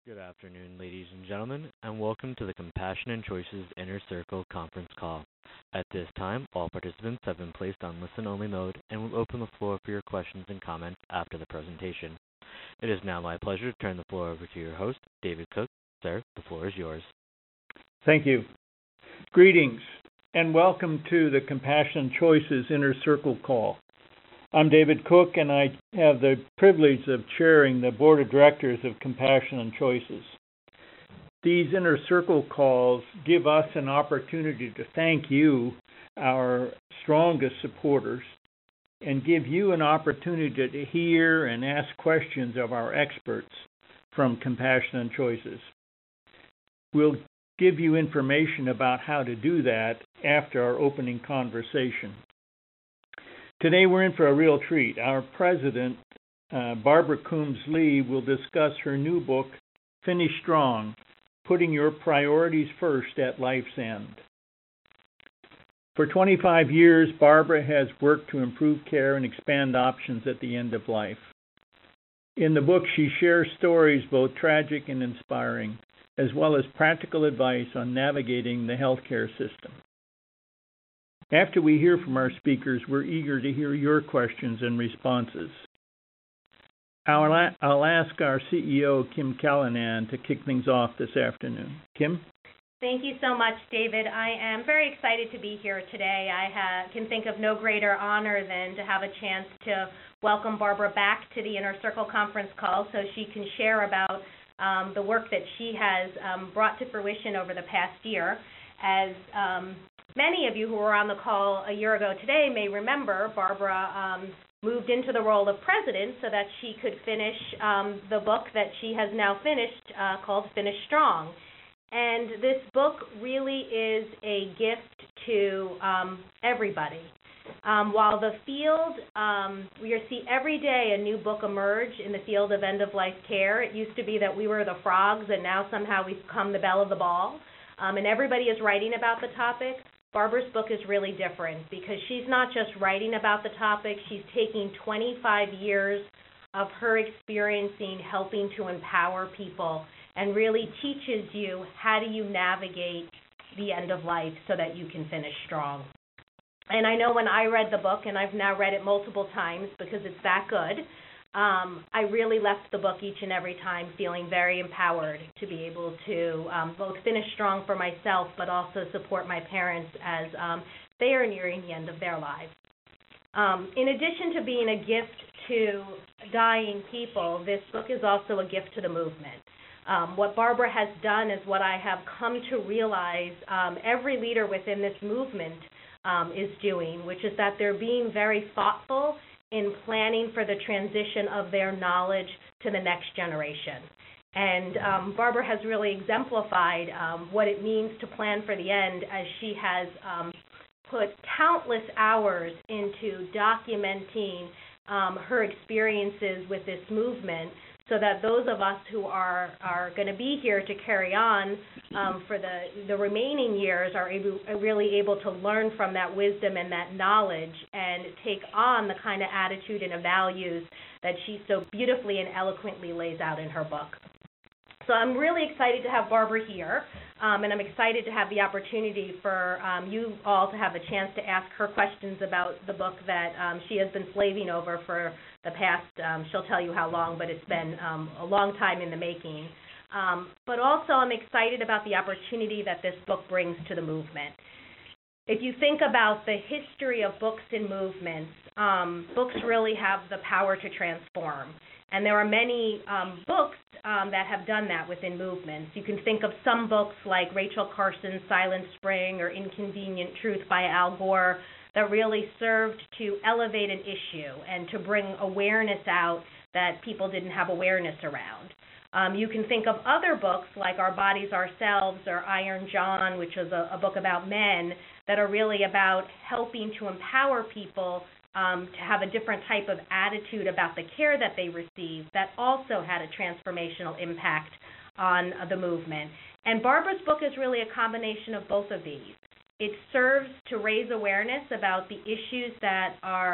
Good afternoon, ladies and gentlemen, and welcome to the Compassion and Choices Inner Circle conference call. At this time, all participants have been placed on listen-only mode and will open the floor for your questions and comments after the presentation. It is now my pleasure to turn the floor over to your host, David Cook. Sir, the floor is yours. Thank you. Greetings, and welcome to the Compassion and Choices Inner Circle call. I'm David Cook, and I have the privilege of chairing the Board of Directors of Compassion and Choices. These Inner Circle calls give us an opportunity to thank you, our strongest supporters, and give you an opportunity to hear and ask questions of our experts from Compassion and Choices. We'll give you information about how to do that after our opening conversation. Today we're in for a real treat. Our president, Barbara Coombs Lee, will discuss her new book, Finish Strong, Putting Your Priorities First at Life's End. For 25 years, Barbara has worked to improve care and expand options at the end of life. In the book, she shares stories both tragic and inspiring, as well as practical advice on navigating the healthcare system. After we hear from our speakers, we're eager to hear your questions and responses. I'll ask our CEO, Kim Callanan, to kick things off this afternoon. Kim? Thank you so much, David. I am very excited to be here today. I can think of no greater honor than to have a chance to welcome Barbara back to the Inner Circle conference call so she can share about the work that she has brought to fruition over the past year. As many of you who were on the call a year ago today may remember, Barbara moved into the role of president so that she could finish the book that she has now finished called Finish Strong. And this book really is a gift to everybody. While the field, we see every day a new book emerge in the field of end-of-life care. It used to be that we were the frogs, and now somehow we've become the belle of the ball. And everybody is writing about the topic. Barbara's book is really different because she's not just writing about the topic, she's taking 25 years of her experiencing helping to empower people and really teaches you how do you navigate the end of life so that you can finish strong. And I know when I read the book, and I've now read it multiple times because it's that good, I really left the book each and every time feeling very empowered to be able to both finish strong for myself but also support my parents as they are nearing the end of their lives. In addition to being a gift to dying people, this book is also a gift to the movement. What Barbara has done is what I have come to realize every leader within this movement is doing, which is that they're being very thoughtful in planning for the transition of their knowledge to the next generation. And Barbara has really exemplified what it means to plan for the end as she has put countless hours into documenting her experiences with this movement so that those of us who are going to be here to carry on for the remaining years are really able to learn from that wisdom and that knowledge and take on the kind of attitude and values that she so beautifully and eloquently lays out in her book. So I'm really excited to have Barbara here, and I'm excited to have the opportunity for you all to have a chance to ask her questions about the book that she has been slaving over for the past, she'll tell you how long, but it's been a long time in the making. But also I'm excited about the opportunity that this book brings to the movement. If you think about the history of books and movements, books really have the power to transform. And there are many books that have done that within movements. You can think of some books like Rachel Carson's Silent Spring or Inconvenient Truth by Al Gore that really served to elevate an issue and to bring awareness out that people didn't have awareness around. You can think of other books like Our Bodies, Ourselves or Iron John, which is a book about men, that are really about helping to empower people to have a different type of attitude about the care that they receive that also had a transformational impact on the movement. And Barbara's book is really a combination of both of these. It serves to raise awareness about the issues that are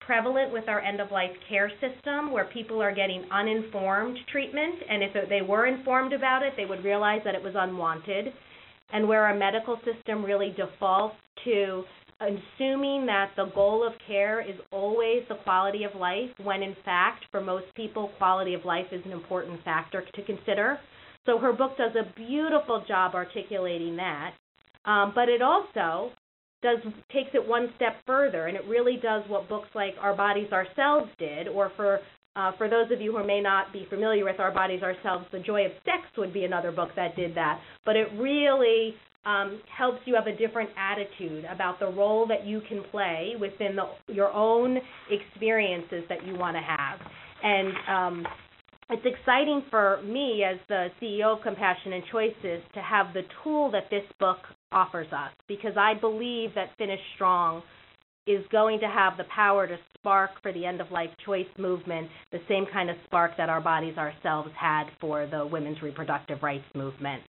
prevalent with our end-of-life care system, where people are getting uninformed treatment, and if they were informed about it, they would realize that it was unwanted, and where our medical system really defaults to assuming that the goal of care is always the quality of life, when in fact, for most people, quality of life is an important factor to consider. So her book does a beautiful job articulating that, but it also takes it one step further, and it really does what books like Our Bodies, Ourselves did, or for those of you who may not be familiar with Our Bodies, Ourselves, The Joy of Sex would be another book that did that, but it really helps you have a different attitude about the role that you can play within your own experiences that you want to have. And it's exciting for me as the CEO of Compassion and Choices to have the tool that this book offers us, because I believe that Finish Strong is going to have the power to spark for the end-of-life choice movement the same kind of spark that Our Bodies, Ourselves had for the women's reproductive rights movement.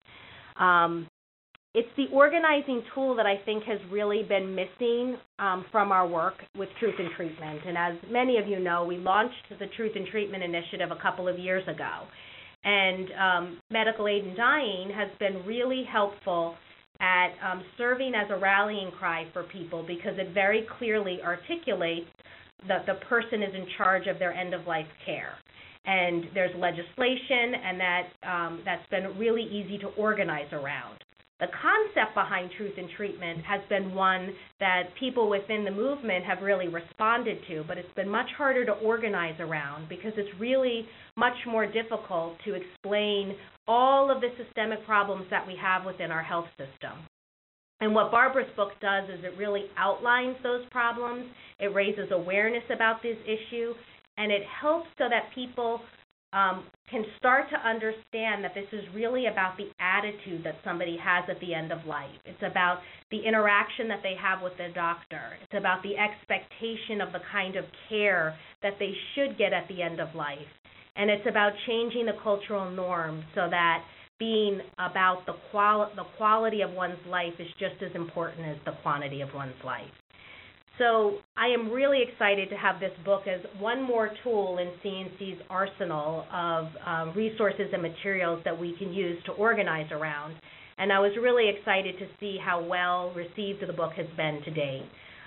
It's the organizing tool that I think has really been missing from our work with Truth in Treatment. And as many of you know, we launched the Truth in Treatment initiative a couple of years ago. And Medical Aid in Dying has been really helpful at serving as a rallying cry for people, because it very clearly articulates that the person is in charge of their end-of-life care. And there's legislation, and that's been really easy to organize around. The concept behind Truth in Treatment has been one that people within the movement have really responded to, but it's been much harder to organize around, because it's really much more difficult to explain all of the systemic problems that we have within our health system. And what Barbara's book does is it really outlines those problems, it raises awareness about this issue, and it helps so that people can start to understand that this is really about the attitude that somebody has at the end of life. It's about the interaction that they have with their doctor. It's about the expectation of the kind of care that they should get at the end of life. And it's about changing the cultural norm so that being about the quality of one's life is just as important as the quantity of one's life. So I am really excited to have this book as one more tool in CNC's arsenal of resources and materials that we can use to organize around. And I was really excited to see how well received the book has been to date.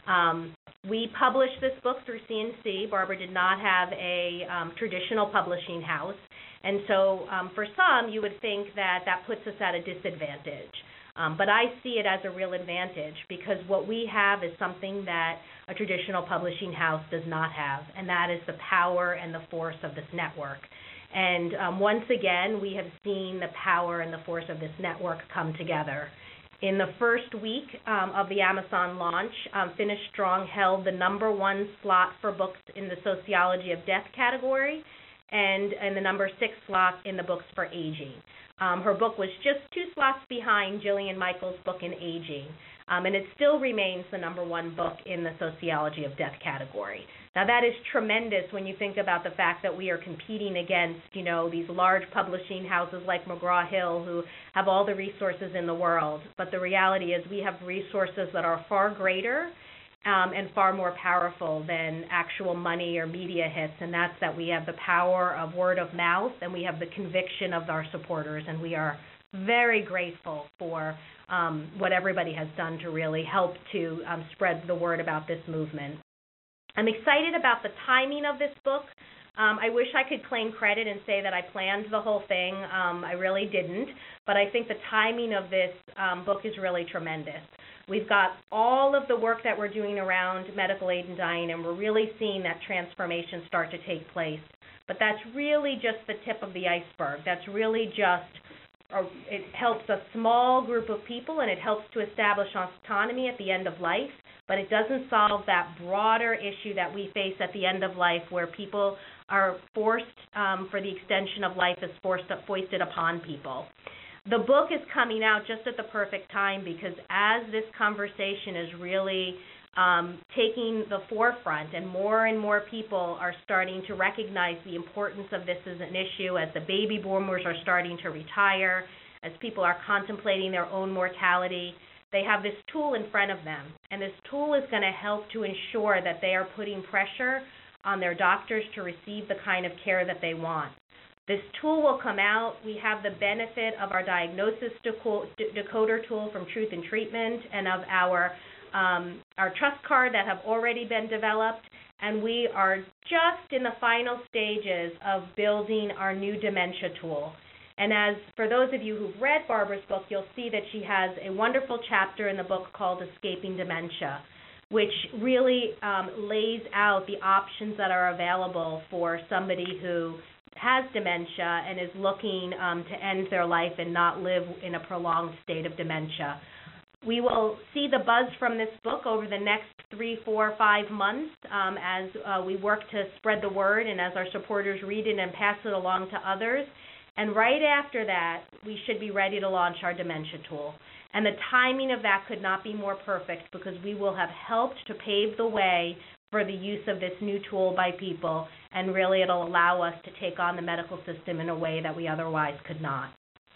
We published this book through CNC. Barbara did not have a traditional publishing house. And so for some, you would think that puts us at a disadvantage. But I see it as a real advantage, because what we have is something that a traditional publishing house does not have, and that is the power and the force of this network. And once again, we have seen the power and the force of this network come together. In the first week of the Amazon launch, Finish Strong held the #1 slot for books in the Sociology of Death category, and the #6 slot in the books for aging. Her book was just 2 slots behind Jillian Michaels' book in aging, and it still remains the #1 book in the Sociology of Death category. Now, that is tremendous when you think about the fact that we are competing against, these large publishing houses like McGraw-Hill, who have all the resources in the world. But the reality is we have resources that are far greater and far more powerful than actual money or media hits, and that's that we have the power of word of mouth, and we have the conviction of our supporters, and we are very grateful for what everybody has done to really help to spread the word about this movement. I'm excited about the timing of this book. I wish I could claim credit and say that I planned the whole thing. I really didn't, but I think the timing of this book is really tremendous. We've got all of the work that we're doing around medical aid in dying, and we're really seeing that transformation start to take place. But that's really just the tip of the iceberg. That's really just, it helps a small group of people, and it helps to establish autonomy at the end of life, but it doesn't solve that broader issue that we face at the end of life, where people are forced, for the extension of life is foisted upon people. The book is coming out just at the perfect time, because as this conversation is really taking the forefront, and more people are starting to recognize the importance of this as an issue, as the baby boomers are starting to retire, as people are contemplating their own mortality, they have this tool in front of them, and this tool is going to help to ensure that they are putting pressure on their doctors to receive the kind of care that they want. This tool will come out. We have the benefit of our diagnosis decoder tool from Truth in Treatment and of our trust card that have already been developed, and we are just in the final stages of building our new dementia tool. And as for those of you who've read Barbara's book, you'll see that she has a wonderful chapter in the book called Escaping Dementia, which really lays out the options that are available for somebody who has dementia and is looking to end their life and not live in a prolonged state of dementia. We will see the buzz from this book over the next 3, 4, 5 months as we work to spread the word and as our supporters read it and pass it along to others. And right after that, we should be ready to launch our dementia tool. And the timing of that could not be more perfect because we will have helped to pave the way for the use of this new tool by people, and really it'll allow us to take on the medical system in a way that we otherwise could not.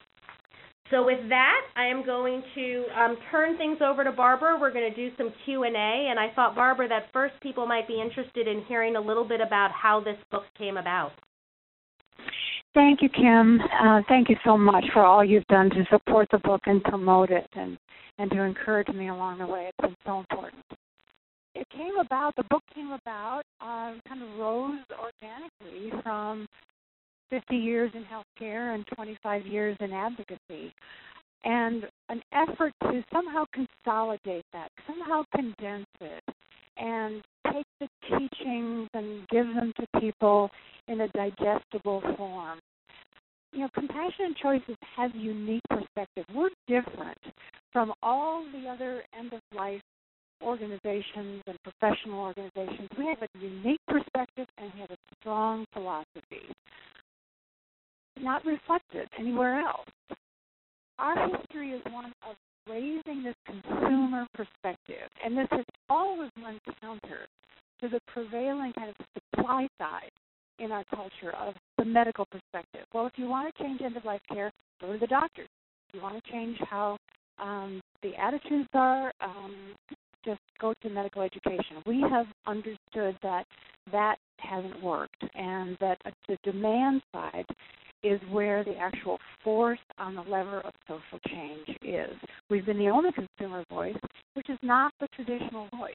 So with that, I am going to turn things over to Barbara. We're going to do some Q&A, and I thought, Barbara, that first people might be interested in hearing a little bit about how this book came about. Thank you, Kim. Thank you so much for all you've done to support the book and promote it and to encourage me along the way. It's been so important. The book came about, kind of rose organically from 50 years in healthcare and 25 years in advocacy, and an effort to somehow consolidate that, somehow condense it, and take the teachings and give them to people in a digestible form. You know, Compassionate Choices has a unique perspective. We're different from all the other end-of-life organizations and professional organizations. We have a unique perspective and we have a strong philosophy, not reflected anywhere else. Our history is one of raising this consumer perspective, and this has always run counter to the prevailing kind of supply side in our culture of the medical perspective. Well, if you want to change end-of-life care, go to the doctor. If you want to change how the attitudes are, just go to medical education. We have understood that that hasn't worked, and that the demand side is where the actual force on the lever of social change is. We've been the only consumer voice, which is not the traditional voice.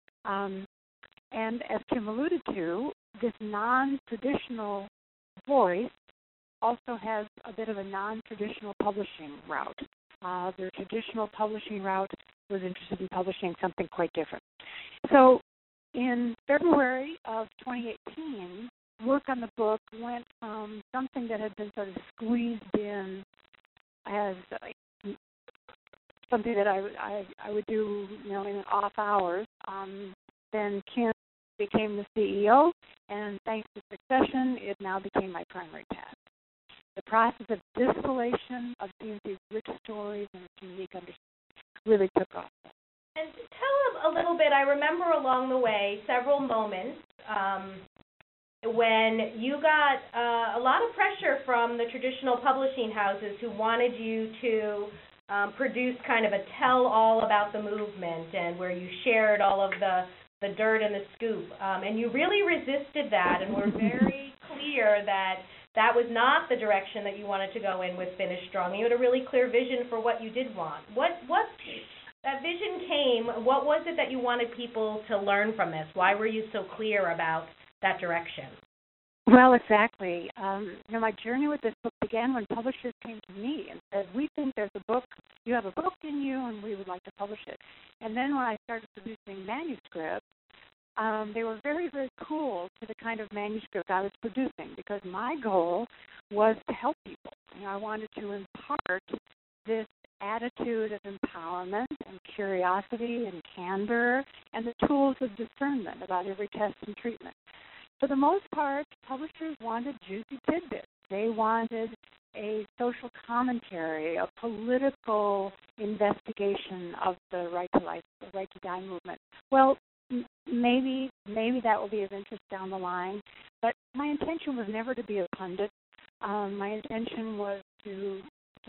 And as Kim alluded to, this non-traditional voice also has a bit of a non-traditional publishing route. The traditional publishing route was interested in publishing something quite different. So in February of 2018, work on the book went from something that had been sort of squeezed in as something that I would do, in off hours. Then Kim became the CEO, and thanks to succession, it now became my primary task. The process of distillation of these rich stories and its unique understanding really took off. And tell a little bit, I remember along the way several moments when you got a lot of pressure from the traditional publishing houses who wanted you to produce kind of a tell-all about the movement, and where you shared all of the dirt and the scoop. And you really resisted that and were very clear that that was not the direction that you wanted to go in with Finish Strong. You had a really clear vision for what you did want. What that vision came, what was it that you wanted people to learn from this? Why were you so clear about that direction? Well, exactly. My journey with this book began when publishers came to me and said, we think there's a book, you have a book in you, and we would like to publish it. And then when I started producing manuscripts, they were very, very cool to the kind of manuscript I was producing, because my goal was to help people. I wanted to impart this attitude of empowerment and curiosity and candor and the tools of discernment about every test and treatment. For the most part, publishers wanted juicy tidbits. They wanted a social commentary, a political investigation of the Right to Life, the Right to Die movement. Well, maybe that will be of interest down the line, but my intention was never to be a pundit. My intention was to just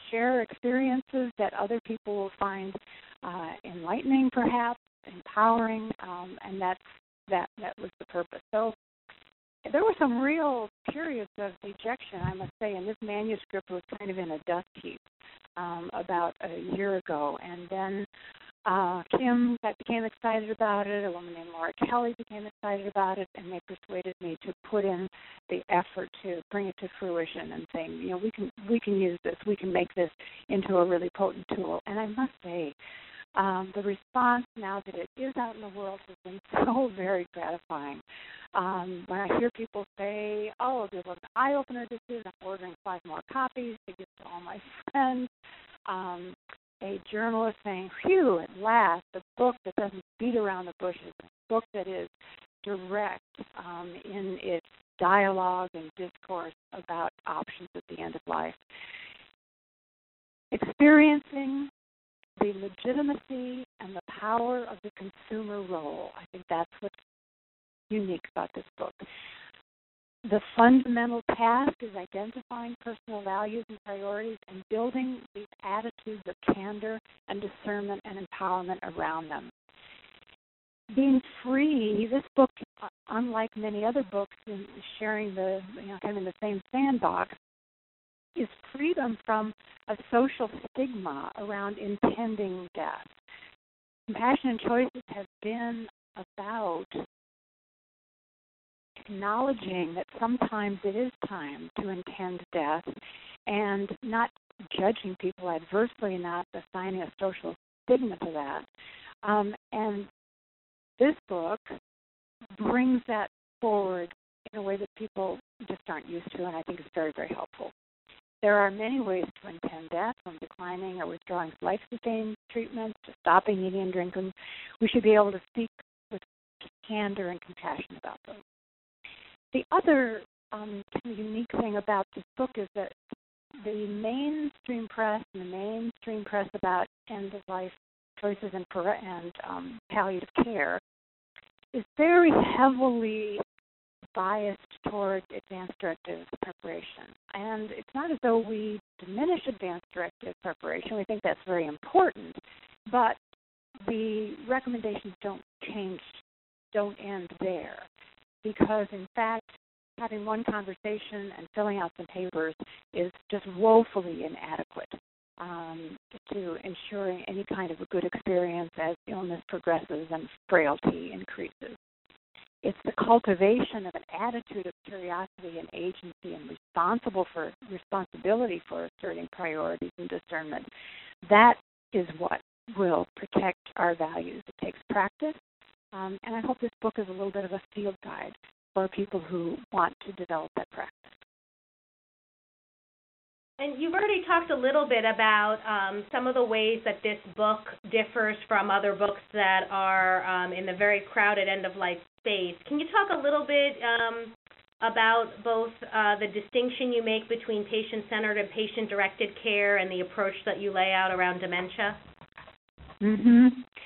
share experiences that other people will find enlightening, perhaps, empowering, and that was the purpose. So there were some real periods of dejection, I must say, and this manuscript was kind of in a dust heap about a year ago. And then Kim became excited about it, a woman named Laura Kelly became excited about it, and they persuaded me to put in the effort to bring it to fruition and saying, you know, we can use this, we can make this into a really potent tool. And I must say, the response now that it is out in the world has been so very gratifying. When I hear people say, oh, there was an eye-opener this is, I'm ordering 5 more copies to give to all my friends. A journalist saying, phew, at last, a book that doesn't beat around the bushes, a book that is direct in its dialogue and discourse about options at the end of life. Experiencing the legitimacy and the power of the consumer role, I think that's what's unique about this book. The fundamental task is identifying personal values and priorities and building these attitudes of candor and discernment and empowerment around them. Being free, this book, unlike many other books in sharing the, kind of in the same sandbox, is freedom from a social stigma around impending death. Compassion and Choices has been about acknowledging that sometimes it is time to intend death and not judging people adversely, not assigning a social stigma to that. And this book brings that forward in a way that people just aren't used to, and I think is very, very helpful. There are many ways to intend death, from declining or withdrawing life-sustaining treatments to stopping eating and drinking. We should be able to speak with candor and compassion about those. The other kind of unique thing about this book is that the mainstream press and the mainstream press about end-of-life choices and palliative care is very heavily biased towards advanced directive preparation. And it's not as though we diminish advanced directive preparation. We think that's very important, but the recommendations don't end there. Because, in fact, having one conversation and filling out some papers is just woefully inadequate to ensuring any kind of a good experience as illness progresses and frailty increases. It's the cultivation of an attitude of curiosity and agency and responsibility for asserting priorities and discernment. That is what will protect our values. It takes practice. And I hope this book is a little bit of a field guide for people who want to develop that practice. And you've already talked a little bit about some of the ways that this book differs from other books that are in the very crowded end-of-life space. Can you talk a little bit about both the distinction you make between patient-centered and patient-directed care and the approach that you lay out around dementia? Mm-hmm.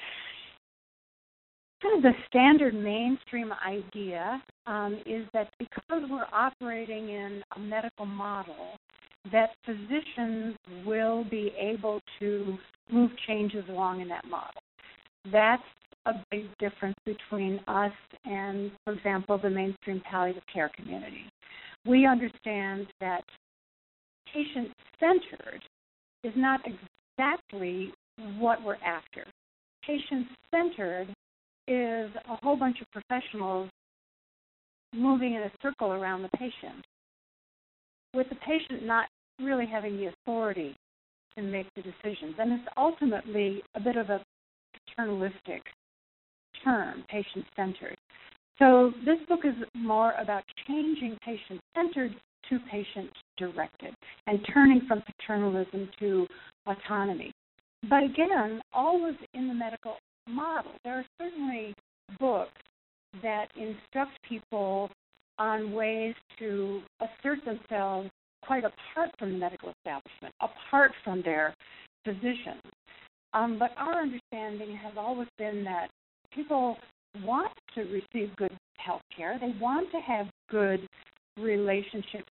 Kind of the standard mainstream idea is that because we're operating in a medical model, that physicians will be able to move changes along in that model. That's a big difference between us and, for example, the mainstream palliative care community. We understand that patient-centered is not exactly what we're after. Patient-centered is a whole bunch of professionals moving in a circle around the patient, with the patient not really having the authority to make the decisions. And it's ultimately a bit of a paternalistic term, patient-centered. So this book is more about changing patient-centered to patient-directed and turning from paternalism to autonomy. But again, always in the medical model. There are certainly books that instruct people on ways to assert themselves quite apart from the medical establishment, apart from their physicians. But our understanding has always been that people want to receive good health care. They want to have good relationships with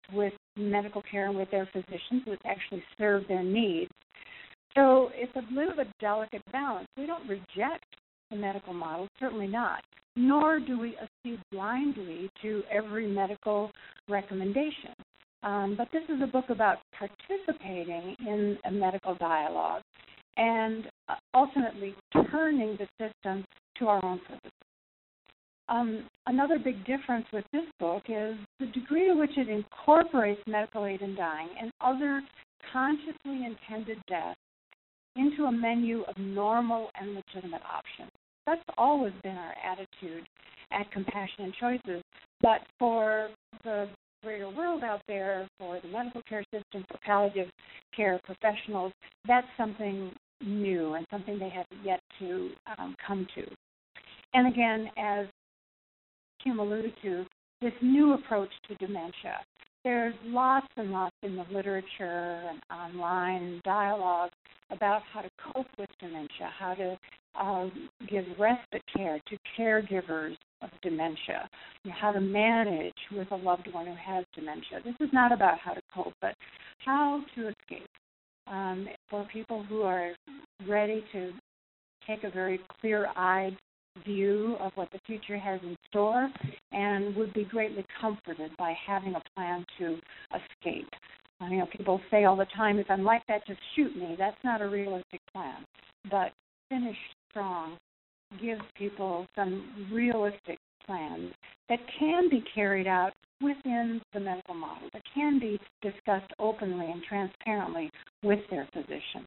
medical care with their physicians, which actually serve their needs. So it's a little bit delicate balance. We don't reject the medical model, certainly not, nor do we accede blindly to every medical recommendation. But this is a book about participating in a medical dialogue and ultimately turning the system to our own purposes. Another big difference with this book is the degree to which it incorporates medical aid in dying and other consciously intended deaths into a menu of normal and legitimate options. That's always been our attitude at Compassion and Choices, but for the greater world out there, for the medical care system, for palliative care professionals, that's something new and something they have yet to come to. And again, as Kim alluded to, this new approach to dementia. There's lots and lots in the literature and online dialogue about how to cope with dementia, how to give respite care to caregivers of dementia, how to manage with a loved one who has dementia. This is not about how to cope, but how to escape. For people who are ready to take a very clear-eyed view of what the future has in store and would be greatly comforted by having a plan to escape. People say all the time, if I'm like that, just shoot me. That's not a realistic plan. But Finish Strong gives people some realistic plans that can be carried out within the medical model, that can be discussed openly and transparently with their physician.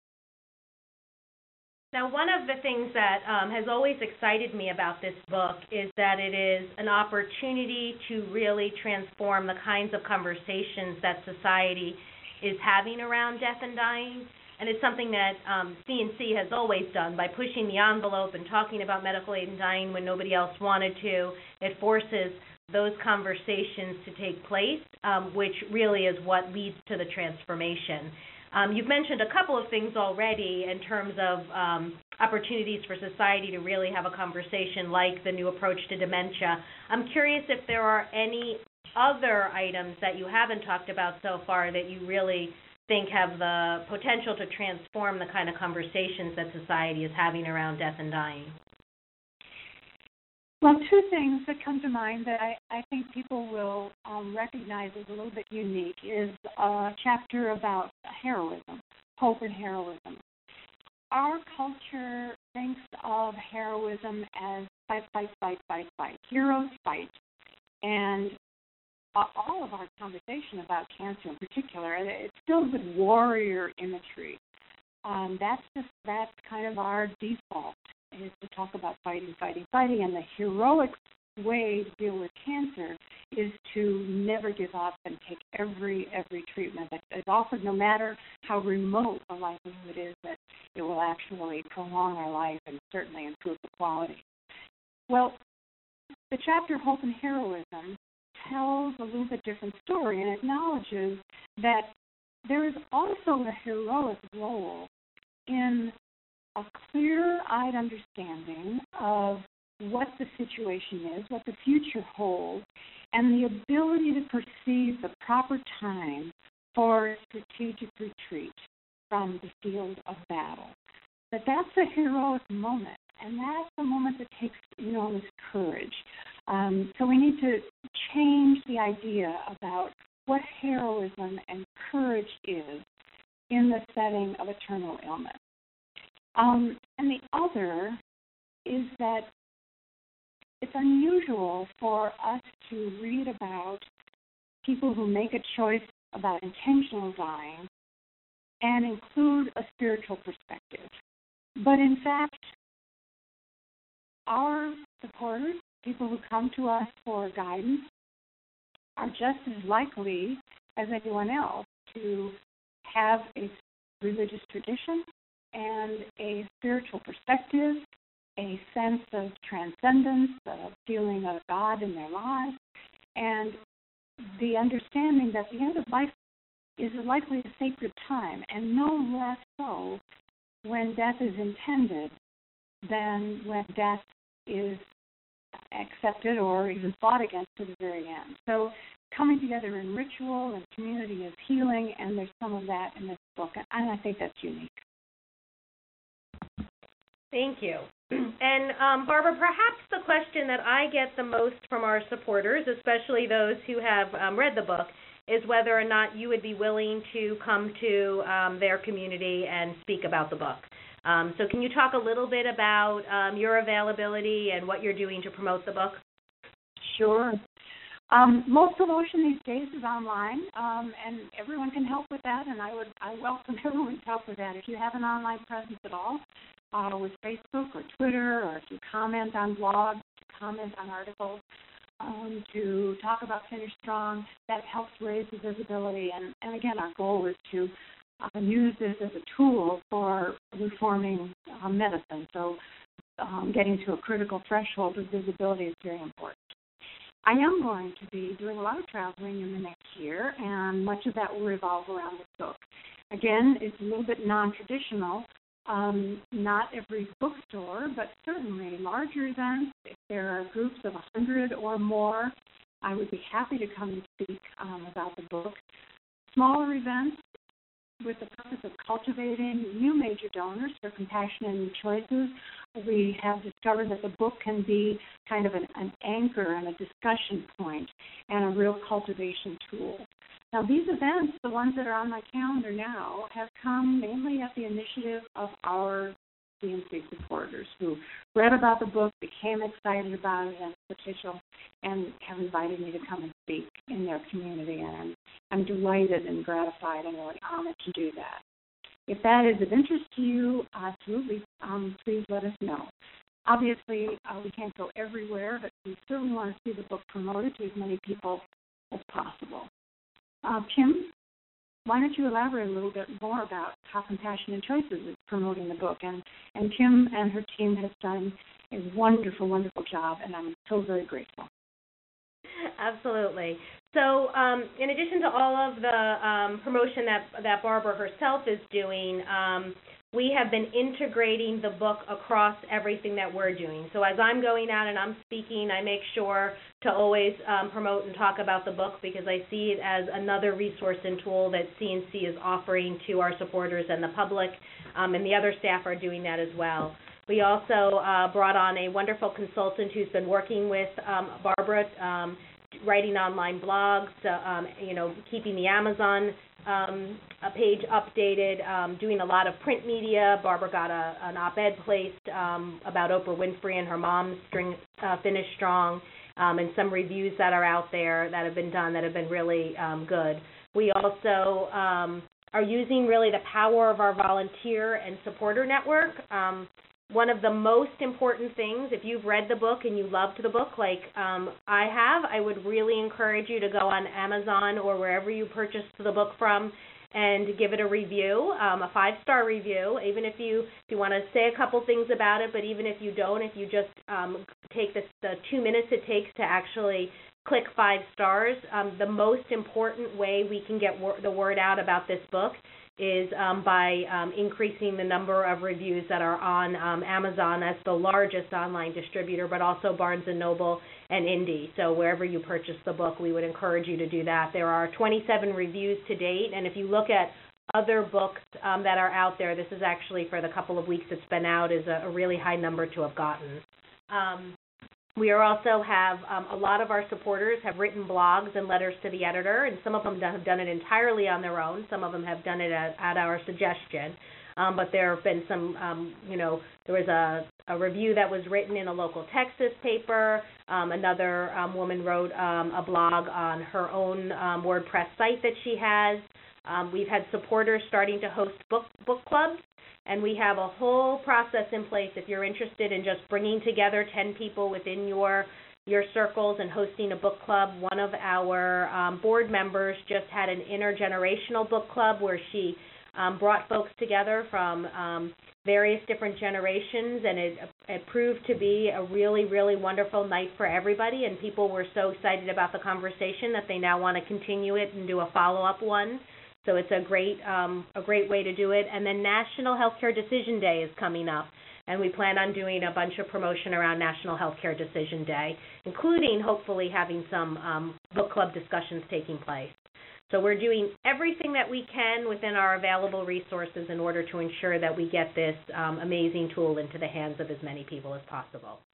Now, one of the things that has always excited me about this book is that it is an opportunity to really transform the kinds of conversations that society is having around death and dying. And it's something that CNC has always done by pushing the envelope and talking about medical aid and dying when nobody else wanted to. It forces those conversations to take place, which really is what leads to the transformation. You've mentioned a couple of things already in terms of opportunities for society to really have a conversation like the new approach to dementia. I'm curious if there are any other items that you haven't talked about so far that you really think have the potential to transform the kind of conversations that society is having around death and dying. Well, two things that come to mind that I think people will recognize as a little bit unique is a chapter about heroism, hope and heroism. Our culture thinks of heroism as fight, fight, fight, fight, fight. Heroes fight. And all of our conversation about cancer in particular, it's filled with warrior imagery. That's kind of our default, is to talk about fighting, fighting, fighting. And the heroic way to deal with cancer is to never give up and take every treatment that is offered, no matter how remote the likelihood is that it will actually prolong our life and certainly improve the quality. Well, the chapter Hope and Heroism tells a little bit different story and acknowledges that there is also a heroic role in a clear-eyed understanding of what the situation is, what the future holds, and the ability to perceive the proper time for strategic retreat from the field of battle. But that's a heroic moment, and that's a moment that takes enormous courage. So we need to change the idea about what heroism and courage is in the setting of a terminal illness. And the other is that it's unusual for us to read about people who make a choice about intentional dying and include a spiritual perspective. But in fact, our supporters, people who come to us for guidance, are just as likely as anyone else to have a religious tradition and a spiritual perspective, a sense of transcendence, a feeling of God in their lives, and the understanding that the end of life is likely a sacred time, and no less so when death is intended than when death is accepted or even fought against to the very end. So coming together in ritual and community is healing, and there's some of that in this book, and I think that's unique. Thank you. And Barbara, perhaps the question that I get the most from our supporters, especially those who have read the book, is whether or not you would be willing to come to their community and speak about the book. So can you talk a little bit about your availability and what you're doing to promote the book? Sure. Most promotion these days is online, and everyone can help with that, and I welcome everyone's help with that. If you have an online presence at all, with Facebook or Twitter, or if you comment on blogs, to comment on articles, to talk about Finish Strong, that helps raise the visibility. And again, our goal is to use this as a tool for reforming medicine. So getting to a critical threshold of visibility is very important. I am going to be doing a lot of traveling in the next year, and much of that will revolve around this book. Again, it's a little bit non-traditional. Not every bookstore, but certainly larger events. If there are groups of 100 or more, I would be happy to come and speak about the book. Smaller events with the purpose of cultivating new major donors for Compassion and New Choices. We have discovered that the book can be kind of an anchor and a discussion point and a real cultivation tool. Now, these events, the ones that are on my calendar now, have come mainly at the initiative of our CNC supporters who read about the book, became excited about it and its potential, and have invited me to come and speak in their community. And I'm delighted and gratified and really honored to do that. If that is of interest to you, absolutely, please let us know. Obviously, we can't go everywhere, but we certainly want to see the book promoted to as many people as possible. Kim, why don't you elaborate a little bit more about how Compassion and Choices is promoting the book? And Kim and her team has done a wonderful, wonderful job, and I'm so very grateful. Absolutely. So in addition to all of the promotion that Barbara herself is doing, we have been integrating the book across everything that we're doing. So as I'm going out and I'm speaking, I make sure to always promote and talk about the book because I see it as another resource and tool that CNC is offering to our supporters and the public, and the other staff are doing that as well. We also brought on a wonderful consultant who's been working with Barbara, writing online blogs, keeping the Amazon page updated, doing a lot of print media. Barbara got an op-ed placed about Oprah Winfrey and her mom's Finish Strong, and some reviews that are out there that have been done that have been really good. We also are using really the power of our volunteer and supporter network. One of the most important things, if you've read the book and you loved the book like I have, I would really encourage you to go on Amazon or wherever you purchased the book from and give it a review, a 5-star review, even if you want to say a couple things about it, but even if you don't, if you just take the 2 minutes it takes to actually click 5 stars, the most important way we can get the word out about this book is by increasing the number of reviews that are on Amazon as the largest online distributor, but also Barnes & Noble and Indie. So wherever you purchase the book, we would encourage you to do that. There are 27 reviews to date, and if you look at other books that are out there, this is actually for the couple of weeks it's been out, is a really high number to have gotten. We also have a lot of our supporters have written blogs and letters to the editor, and some of them have done it entirely on their own. Some of them have done it at our suggestion. But there have been some, there was a review that was written in a local Texas paper. Another woman wrote a blog on her own WordPress site that she has. We've had supporters starting to host book clubs. And we have a whole process in place if you're interested in just bringing together 10 people within your circles and hosting a book club. One of our board members just had an intergenerational book club where she brought folks together from various different generations, and it proved to be a really, really wonderful night for everybody, and people were so excited about the conversation that they now want to continue it and do a follow-up one. So it's a great way to do it. And then National Healthcare Decision Day is coming up. And we plan on doing a bunch of promotion around National Healthcare Decision Day, including hopefully having some book club discussions taking place. So we're doing everything that we can within our available resources in order to ensure that we get this amazing tool into the hands of as many people as possible.